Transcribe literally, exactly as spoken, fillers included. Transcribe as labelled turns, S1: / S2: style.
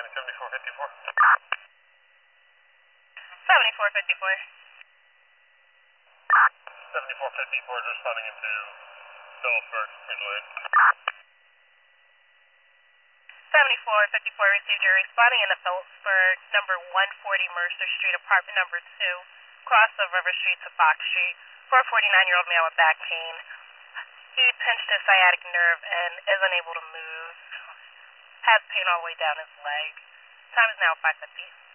S1: seventy-four fifty-four.
S2: seventy-four fifty-four.
S1: seventy-four fifty-four is responding into Phillipsburg, Mutual Aid.
S2: seventy-four fifty-four received your responding into Phillipsburg, number one forty Mercer Street, apartment number two, cross of River Street to Fox Street, for a forty-nine-year-old male with back pain. He pinched his sciatic nerve and is unable to move. Has pain all the way down his leg. Time is now five fifty.